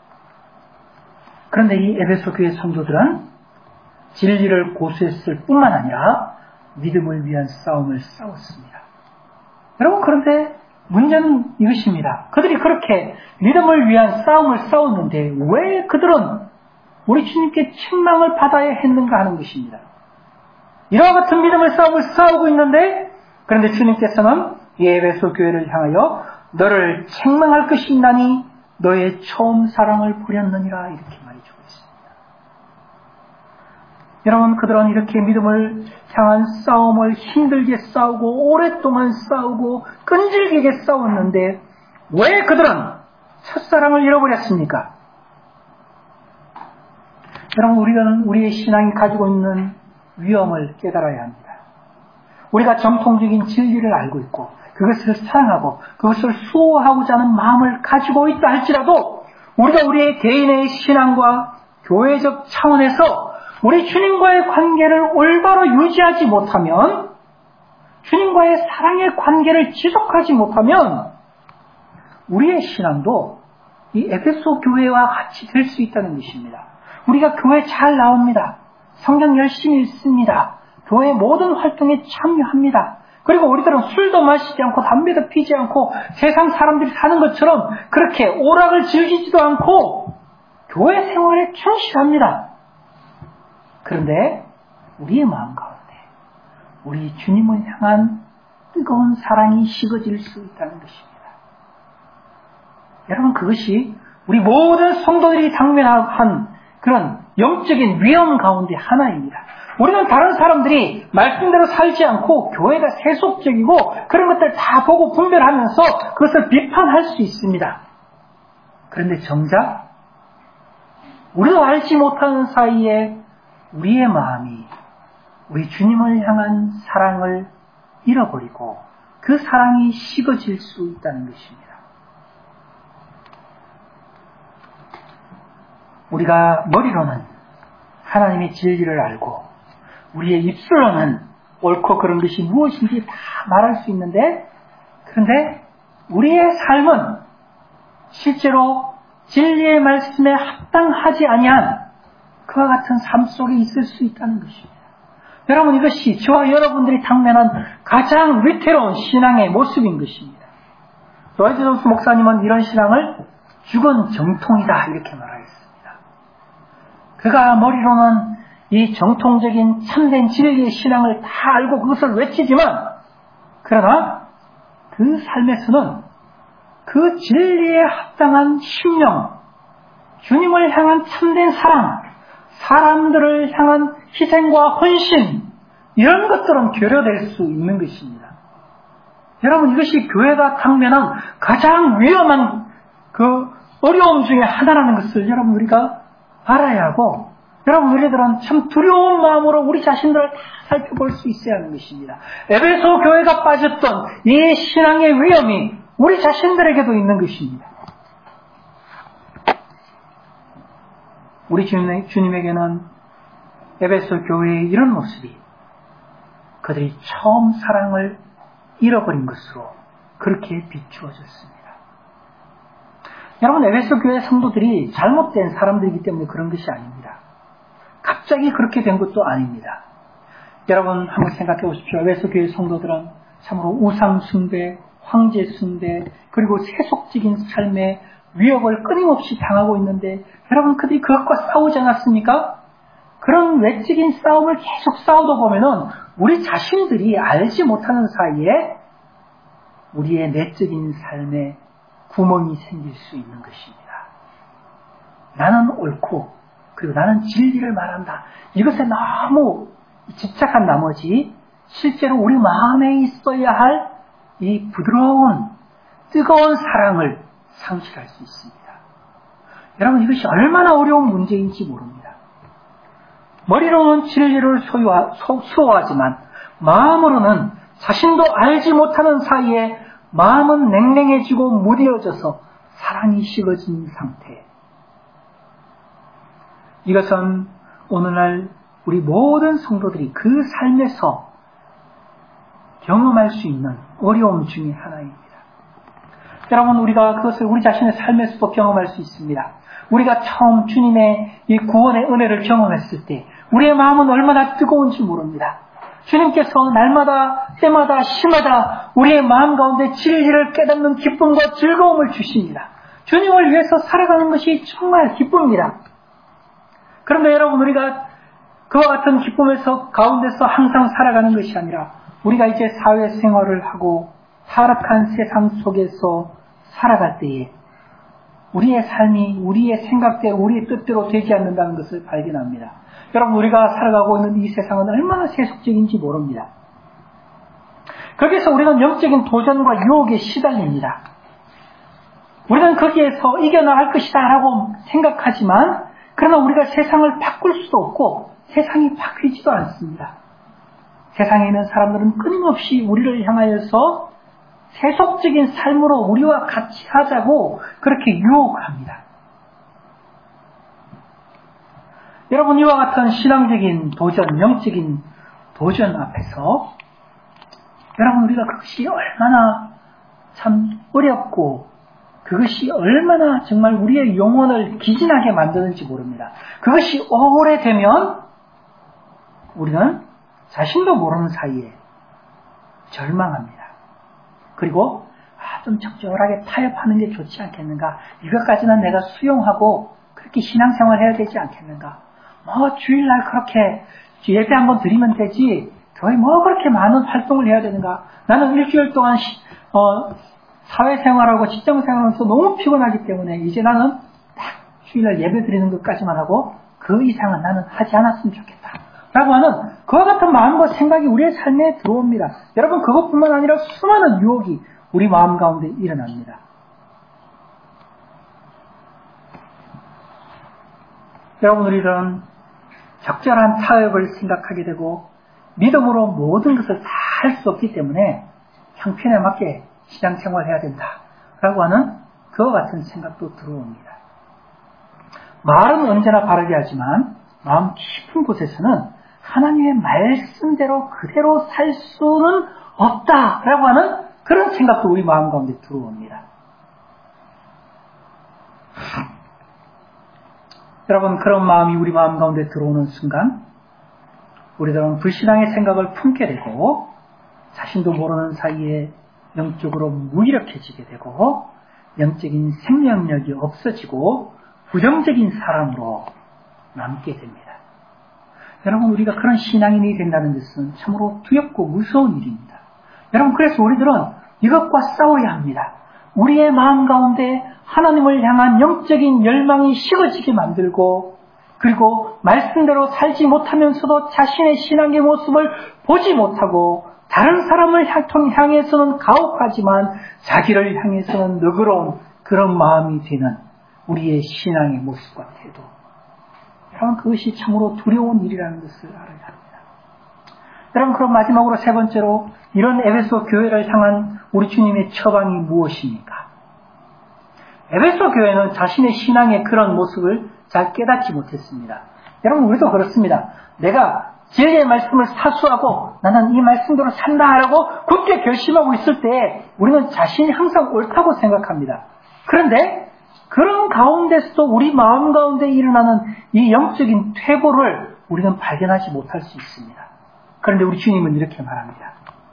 그런데 이 에베소 교회 성도들은 진리를 고수했을 뿐만 아니라 믿음을 위한 싸움을 싸웠습니다. 여러분, 그런데 문제는 이것입니다. 그들이 그렇게 믿음을 위한 싸움을 싸웠는데 왜 그들은 우리 주님께 책망을 받아야 했는가 하는 것입니다. 이와 같은 믿음의 싸움을 싸우고 있는데 그런데 주님께서는 이 에베소 교회를 향하여 너를 책망할 것이 있나니 너의 처음 사랑을 버렸느니라 이렇게 말해주고 있습니다. 여러분, 그들은 이렇게 믿음을 향한 싸움을 힘들게 싸우고 오랫동안 싸우고 끈질기게 싸웠는데 왜 그들은 첫사랑을 잃어버렸습니까? 여러분, 우리는 우리의 신앙이 가지고 있는 위험을 깨달아야 합니다. 우리가 정통적인 진리를 알고 있고 그것을 사랑하고 그것을 수호하고자 하는 마음을 가지고 있다 할지라도 우리가 우리의 개인의 신앙과 교회적 차원에서 우리 주님과의 관계를 올바로 유지하지 못하면, 주님과의 사랑의 관계를 지속하지 못하면 우리의 신앙도 이 에베소 교회와 같이 될 수 있다는 것입니다. 우리가 교회 잘 나옵니다. 성경 열심히 읽습니다. 교회 모든 활동에 참여합니다. 그리고 우리들은 술도 마시지 않고 담배도 피지 않고 세상 사람들이 사는 것처럼 그렇게 오락을 즐기지도 않고 교회 생활에 충실합니다. 그런데 우리의 마음 가운데 우리 주님을 향한 뜨거운 사랑이 식어질 수 있다는 것입니다. 여러분, 그것이 우리 모든 성도들이 당면한 그런 영적인 위험 가운데 하나입니다. 우리는 다른 사람들이 말씀대로 살지 않고 교회가 세속적이고 그런 것들 다 보고 분별하면서 그것을 비판할 수 있습니다. 그런데 정작 우리도 알지 못하는 사이에 우리의 마음이 우리 주님을 향한 사랑을 잃어버리고 그 사랑이 식어질 수 있다는 것입니다. 우리가 머리로는 하나님의 진리를 알고 우리의 입술로는 옳고 그른 것이 무엇인지 다 말할 수 있는데, 그런데 우리의 삶은 실제로 진리의 말씀에 합당하지 아니한 그와 같은 삶 속에 있을 수 있다는 것입니다. 여러분, 이것이 저와 여러분들이 당면한 가장 위태로운 신앙의 모습인 것입니다. 로이드 존스 목사님은 이런 신앙을 죽은 정통이다 이렇게 말하였습니다. 그가 머리로는 이 정통적인 참된 진리의 신앙을 다 알고 그것을 외치지만, 그러나 그 삶에서는 그 진리에 합당한 심령, 주님을 향한 참된 사랑, 사람들을 향한 희생과 헌신, 이런 것들은 결여될 수 있는 것입니다. 여러분, 이것이 교회가 당면한 가장 위험한 그 어려움 중에 하나라는 것을 여러분 우리가 알아야 하고, 여러분 우리들은 참 두려운 마음으로 우리 자신들을 다 살펴볼 수 있어야 하는 것입니다. 에베소 교회가 빠졌던 이 신앙의 위험이 우리 자신들에게도 있는 것입니다. 우리 주님, 주님에게는 에베소 교회의 이런 모습이 그들이 처음 사랑을 잃어버린 것으로 그렇게 비추어졌습니다. 여러분, 에베소 교회 성도들이 잘못된 사람들이기 때문에 그런 것이 아닙니다. 갑자기 그렇게 된 것도 아닙니다. 여러분 한번 생각해 보십시오. 에베소 교회 성도들은 참으로 우상 숭배, 황제 숭배, 그리고 세속적인 삶의 위협을 끊임없이 당하고 있는데, 여러분 그들이 그것과 싸우지 않았습니까? 그런 외적인 싸움을 계속 싸우다 보면은 우리 자신들이 알지 못하는 사이에 우리의 내적인 삶에 구멍이 생길 수 있는 것입니다. 나는 옳고 그리고 나는 진리를 말한다. 이것에 너무 집착한 나머지 실제로 우리 마음에 있어야 할 이 부드러운 뜨거운 사랑을 상실할 수 있습니다. 여러분, 이것이 얼마나 어려운 문제인지 모릅니다. 머리로는 진리를 소유하, 소, 수호하지만 마음으로는 자신도 알지 못하는 사이에 마음은 냉랭해지고 무뎌져서 사랑이 식어진 상태. 이것은 오늘날 우리 모든 성도들이 그 삶에서 경험할 수 있는 어려움 중에 하나입니다. 여러분, 우리가 그것을 우리 자신의 삶에서도 경험할 수 있습니다. 우리가 처음 주님의 이 구원의 은혜를 경험했을 때 우리의 마음은 얼마나 뜨거운지 모릅니다. 주님께서 날마다 때마다 시마다 우리의 마음 가운데 진리를 깨닫는 기쁨과 즐거움을 주십니다. 주님을 위해서 살아가는 것이 정말 기쁩니다. 그런데 여러분, 우리가 그와 같은 기쁨에서 가운데서 항상 살아가는 것이 아니라 우리가 이제 사회생활을 하고 타락한 세상 속에서 살아갈 때에 우리의 삶이 우리의 생각대로 우리의 뜻대로 되지 않는다는 것을 발견합니다. 여러분, 우리가 살아가고 있는 이 세상은 얼마나 세속적인지 모릅니다. 거기서 우리는 영적인 도전과 유혹에 시달립니다. 우리는 거기에서 이겨나갈 것이다 라고 생각하지만, 그러나 우리가 세상을 바꿀 수도 없고 세상이 바뀌지도 않습니다. 세상에 있는 사람들은 끊임없이 우리를 향하여서 세속적인 삶으로 우리와 같이 하자고 그렇게 유혹합니다. 여러분, 이와 같은 신앙적인 도전, 영적인 도전 앞에서 여러분, 우리가 그것이 얼마나 참 어렵고 그것이 얼마나 정말 우리의 영혼을 기진하게 만드는지 모릅니다. 그것이 오래되면 우리는 자신도 모르는 사이에 절망합니다. 그리고 아, 좀 적절하게 타협하는 게 좋지 않겠는가? 이것까지는 내가 수용하고 그렇게 신앙생활 해야 되지 않겠는가? 뭐 주일날 그렇게 예배 한번 드리면 되지 거의 뭐 그렇게 많은 활동을 해야 되는가? 나는 일주일 동안 시, 어, 사회생활하고 직장생활하면서 너무 피곤하기 때문에 이제 나는 딱 주일날 예배 드리는 것까지만 하고 그 이상은 나는 하지 않았으면 좋겠다 라고 하는 그와 같은 마음과 생각이 우리의 삶에 들어옵니다. 여러분, 그것뿐만 아니라 수많은 유혹이 우리 마음 가운데 일어납니다. 여러분, 우리는 적절한 타협을 생각하게 되고 믿음으로 모든 것을 다 할 수 없기 때문에 형편에 맞게 신앙생활을 해야 된다라고 하는 그와 같은 생각도 들어옵니다. 말은 언제나 바르게 하지만 마음 깊은 곳에서는 하나님의 말씀대로 그대로 살 수는 없다라고 하는 그런 생각도 우리 마음 가운데 들어옵니다. 여러분, 그런 마음이 우리 마음 가운데 들어오는 순간 우리들은 불신앙의 생각을 품게 되고 자신도 모르는 사이에 영적으로 무기력해지게 되고 영적인 생명력이 없어지고 부정적인 사람으로 남게 됩니다. 여러분, 우리가 그런 신앙인이 된다는 것은 참으로 두렵고 무서운 일입니다. 여러분, 그래서 우리들은 이것과 싸워야 합니다. 우리의 마음 가운데 하나님을 향한 영적인 열망이 식어지게 만들고 그리고 말씀대로 살지 못하면서도 자신의 신앙의 모습을 보지 못하고 다른 사람을 향해서는 가혹하지만 자기를 향해서는 너그러운 그런 마음이 되는 우리의 신앙의 모습과 태도. 여러분, 그것이 참으로 두려운 일이라는 것을 알아야 합니다. 여러분, 그럼 마지막으로 세 번째로 이런 에베소 교회를 향한 우리 주님의 처방이 무엇입니까? 에베소 교회는 자신의 신앙의 그런 모습을 잘 깨닫지 못했습니다. 여러분, 우리도 그렇습니다. 내가 진리의 말씀을 사수하고 나는 이 말씀대로 산다라고 굳게 결심하고 있을 때 우리는 자신이 항상 옳다고 생각합니다. 그런데 그런 가운데서도 우리 마음 가운데 일어나는 이 영적인 퇴보를 우리는 발견하지 못할 수 있습니다. 그런데 우리 주님은 이렇게 말합니다.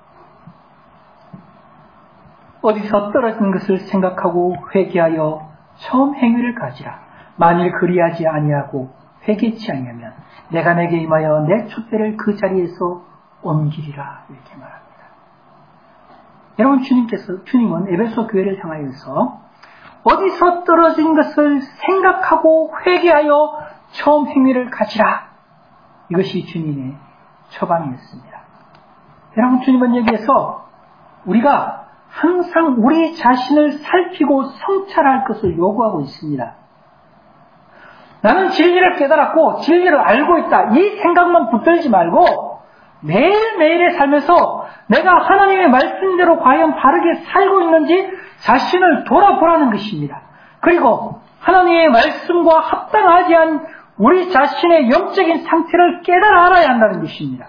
어디서 떨어진 것을 생각하고 회개하여 처음 행위를 가지라. 만일 그리하지 아니하고 회개치 아니하면 내가 내게 임하여 내 촛대를 그 자리에서 옮기리라. 이렇게 말합니다. 여러분, 주님께서 주님은 에베소 교회를 향하여서 어디서 떨어진 것을 생각하고 회개하여 처음 행위를 가지라. 이것이 주님의 처방이었습니다. 여러분, 주님은 여기에서 우리가 항상 우리 자신을 살피고 성찰할 것을 요구하고 있습니다. 나는 진리를 깨달았고 진리를 알고 있다. 이 생각만 붙들지 말고 매일매일의 삶에서 내가 하나님의 말씀대로 과연 바르게 살고 있는지 자신을 돌아보라는 것입니다. 그리고 하나님의 말씀과 합당하지 않은 우리 자신의 영적인 상태를 깨달아 알아야 한다는 것입니다.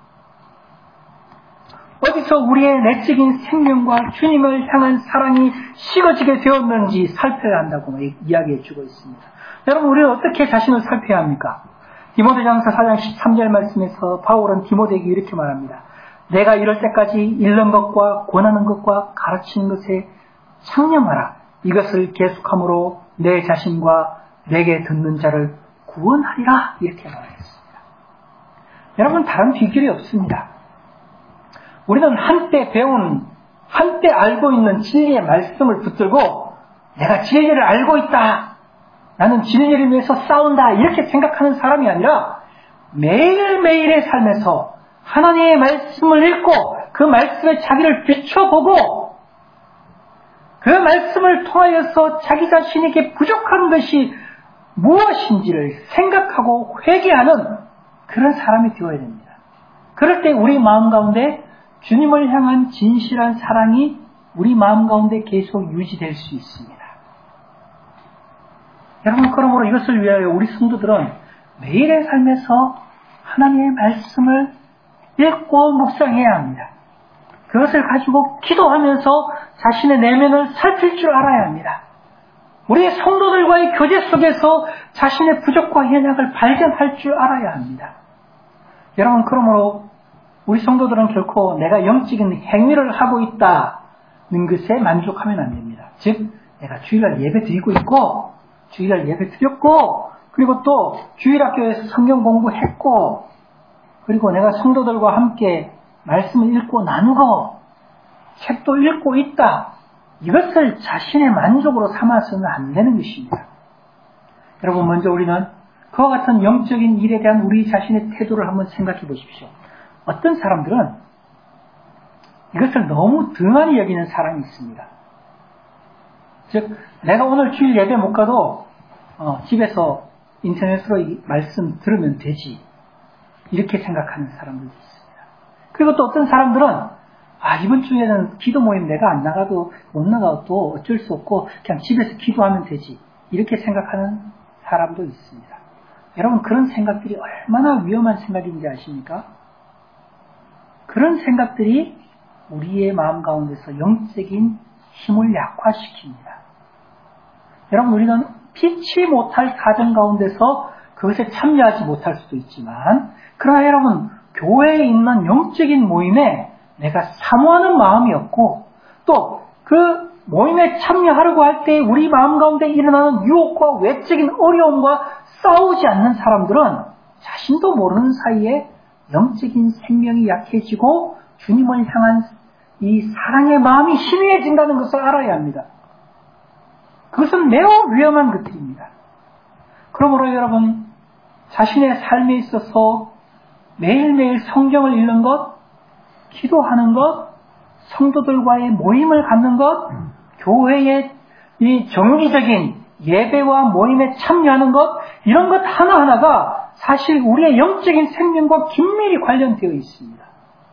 어디서 우리의 내적인 생명과 주님을 향한 사랑이 식어지게 되었는지 살펴야 한다고 이야기해 주고 있습니다. 여러분, 우리는 어떻게 자신을 살펴야 합니까? 디모데전서 사 장 십삼 절 말씀에서 바울은 디모데에게 이렇게 말합니다. 내가 이럴 때까지 읽는 것과 권하는 것과 가르치는 것에 창념하라. 이것을 계속함으로 내 자신과 내게 듣는 자를 구원하리라. 이렇게 말했습니다. 여러분, 다른 비결이 없습니다. 우리는 한때 배운 한때 알고 있는 진리의 말씀을 붙들고 내가 진리를 알고 있다, 나는 진리를 위해서 싸운다, 이렇게 생각하는 사람이 아니라 매일매일의 삶에서 하나님의 말씀을 읽고 그 말씀에 자기를 비춰보고 그 말씀을 통하여서 자기 자신에게 부족한 것이 무엇인지를 생각하고 회개하는 그런 사람이 되어야 됩니다. 그럴 때 우리 마음 가운데 주님을 향한 진실한 사랑이 우리 마음 가운데 계속 유지될 수 있습니다. 여러분, 그러므로 이것을 위하여 우리 성도들은 매일의 삶에서 하나님의 말씀을 읽고 묵상해야 합니다. 그것을 가지고 기도하면서 자신의 내면을 살필 줄 알아야 합니다. 우리의 성도들과의 교제 속에서 자신의 부족과 연약을 발견할 줄 알아야 합니다. 여러분, 그러므로 우리 성도들은 결코 내가 영적인 행위를 하고 있다는 것에 만족하면 안 됩니다. 즉, 내가 주일날 예배 드리고 있고, 주일날 예배 드렸고, 그리고 또 주일학교에서 성경 공부했고, 그리고 내가 성도들과 함께 말씀을 읽고 나누고, 책도 읽고 있다. 이것을 자신의 만족으로 삼아서는 안 되는 것입니다. 여러분, 먼저 우리는 그와 같은 영적인 일에 대한 우리 자신의 태도를 한번 생각해 보십시오. 어떤 사람들은 이것을 너무 등한히 여기는 사람이 있습니다. 즉, 내가 오늘 주일 예배 못 가도 어, 집에서 인터넷으로 이 말씀 들으면 되지, 이렇게 생각하는 사람들도 있습니다. 그리고 또 어떤 사람들은 아, 이번 주에는 기도 모임 내가 안 나가도 못 나가도 어쩔 수 없고 그냥 집에서 기도하면 되지, 이렇게 생각하는 사람도 있습니다. 여러분, 그런 생각들이 얼마나 위험한 생각인지 아십니까? 그런 생각들이 우리의 마음 가운데서 영적인 힘을 약화시킵니다. 여러분, 우리는 피치 못할 사정 가운데서 그것에 참여하지 못할 수도 있지만, 그러나 여러분, 교회에 있는 영적인 모임에 내가 사모하는 마음이 없고, 또 그 모임에 참여하려고 할 때 우리 마음 가운데 일어나는 유혹과 외적인 어려움과 싸우지 않는 사람들은 자신도 모르는 사이에 영적인 생명이 약해지고 주님을 향한 이 사랑의 마음이 희미해진다는 것을 알아야 합니다. 그것은 매우 위험한 것들입니다. 그러므로 여러분, 자신의 삶에 있어서 매일매일 성경을 읽는 것, 기도하는 것, 성도들과의 모임을 갖는 것, 교회의 이 정기적인 예배와 모임에 참여하는 것, 이런 것 하나하나가 사실 우리의 영적인 생명과 긴밀히 관련되어 있습니다.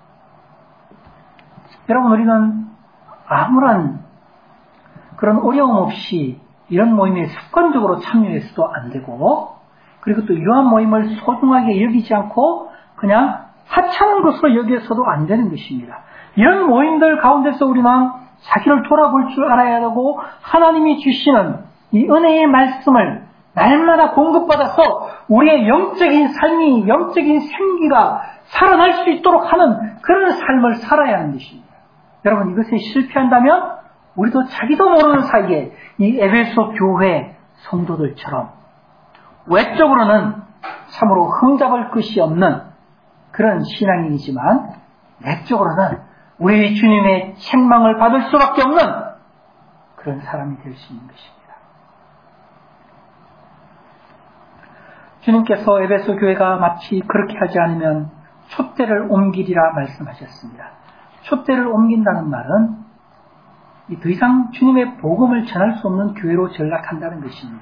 여러분, 우리는 아무런 그런 어려움 없이 이런 모임에 습관적으로 참여해서도 안 되고, 그리고 또 이러한 모임을 소중하게 여기지 않고 그냥 하찮은 것으로 여겨서도 안 되는 것입니다. 이런 모임들 가운데서 우리는 자기를 돌아볼 줄 알아야 하고, 하나님이 주시는 이 은혜의 말씀을 날마다 공급받아서 우리의 영적인 삶이, 영적인 생기가 살아날 수 있도록 하는 그런 삶을 살아야 하는 것입니다. 여러분, 이것에 실패한다면 우리도 자기도 모르는 사이에 이 에베소 교회 성도들처럼 외적으로는 참으로 흠잡을 것이 없는 그런 신앙인이지만 내적으로는 우리 주님의 책망을 받을 수밖에 없는 그런 사람이 될 수 있는 것입니다. 주님께서 에베소 교회가 마치 그렇게 하지 않으면 촛대를 옮기리라 말씀하셨습니다. 촛대를 옮긴다는 말은 더 이상 주님의 복음을 전할 수 없는 교회로 전락한다는 것입니다.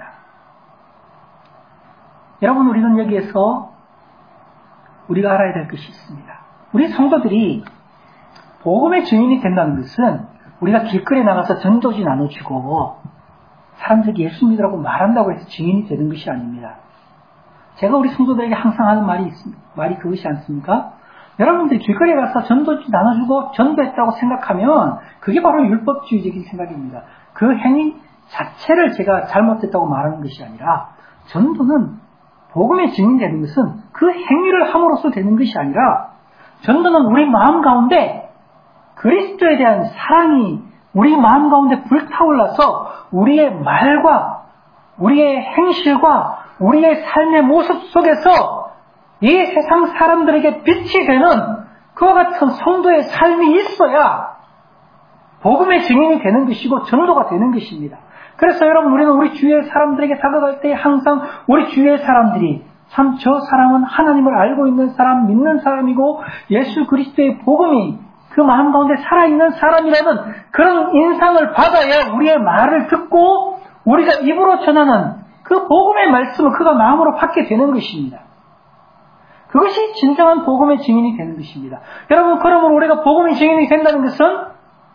여러분, 우리는 여기에서 우리가 알아야 될 것이 있습니다. 우리 성도들이 복음의 증인이 된다는 것은 우리가 길거리에 나가서 전도지 나눠주고 사람들이 예수 믿으라고 말한다고 해서 증인이 되는 것이 아닙니다. 제가 우리 성도들에게 항상 하는 말이 있습니다. 말이 그것이 않습니까? 여러분들이 길거리에 가서 전도지 나눠주고 전도했다고 생각하면 그게 바로 율법주의적인 생각입니다. 그 행위 자체를 제가 잘못됐다고 말하는 것이 아니라, 전도는 복음의 증인되는 것은 그 행위를 함으로써 되는 것이 아니라, 전도는 우리 마음 가운데 그리스도에 대한 사랑이 우리 마음 가운데 불타올라서 우리의 말과 우리의 행실과 우리의 삶의 모습 속에서 이 세상 사람들에게 빛이 되는 그와 같은 성도의 삶이 있어야 복음의 증인이 되는 것이고 전도가 되는 것입니다. 그래서 여러분 우리는 우리 주위의 사람들에게 다가갈 때 항상 우리 주위의 사람들이 참 저 사람은 하나님을 알고 있는 사람, 믿는 사람이고 예수 그리스도의 복음이 그 마음 가운데 살아있는 사람이라는 그런 인상을 받아야 우리의 말을 듣고 우리가 입으로 전하는 그 복음의 말씀을 그가 마음으로 받게 되는 것입니다. 그것이 진정한 복음의 증인이 되는 것입니다. 여러분, 그러므로 우리가 복음의 증인이 된다는 것은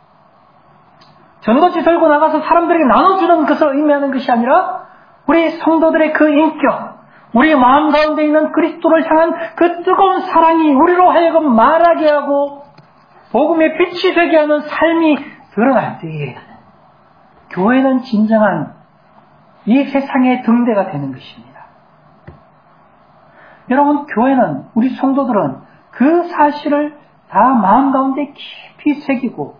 전도지 들고 나가서 사람들에게 나눠주는 것을 의미하는 것이 아니라 우리 성도들의 그 인격, 우리의 마음 가운데 있는 그리스도를 향한 그 뜨거운 사랑이 우리로 하여금 말하게 하고 복음의 빛이 되게 하는 삶이 드러날 때에 교회는 진정한 이 세상의 등대가 되는 것입니다. 여러분, 교회는, 우리 성도들은 그 사실을 다 마음 가운데 깊이 새기고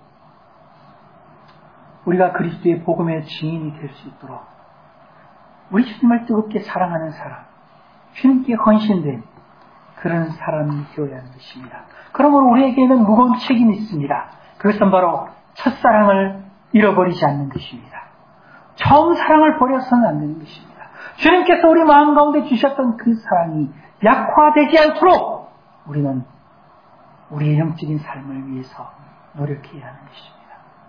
우리가 그리스도의 복음의 증인이 될 수 있도록 우리 주님을 뜨겁게 사랑하는 사람, 주님께 헌신된 그런 사람이 되어야 하는 것입니다. 그러므로 우리에게는 무거운 책임이 있습니다. 그것은 바로 첫사랑을 잃어버리지 않는 것입니다. 처음 사랑을 버려서는 안 되는 것입니다. 주님께서 우리 마음 가운데 주셨던 그 사랑이 약화되지 않도록 우리는 우리의 영적인 삶을 위해서 노력해야 하는 것입니다.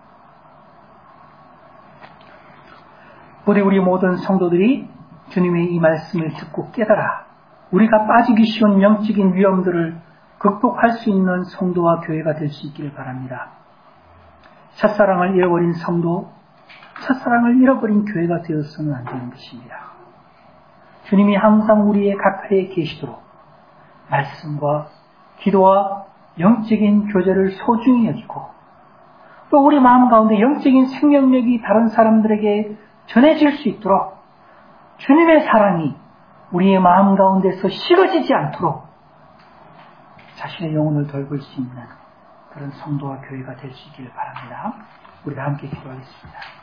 부디 우리 모든 성도들이 주님의 이 말씀을 듣고 깨달아 우리가 빠지기 쉬운 영적인 위험들을 극복할 수 있는 성도와 교회가 될 수 있기를 바랍니다. 첫사랑을 잃어버린 성도, 첫사랑을 잃어버린 교회가 되어서는 안 되는 것입니다. 주님이 항상 우리의 가까이에 계시도록 말씀과 기도와 영적인 교제를 소중히 여기고 또 우리 마음 가운데 영적인 생명력이 다른 사람들에게 전해질 수 있도록 주님의 사랑이 우리의 마음 가운데서 식어지지 않도록 자신의 영혼을 돌볼 수 있는 그런 성도와 교회가 될 수 있기를 바랍니다. 우리가 함께 기도하겠습니다.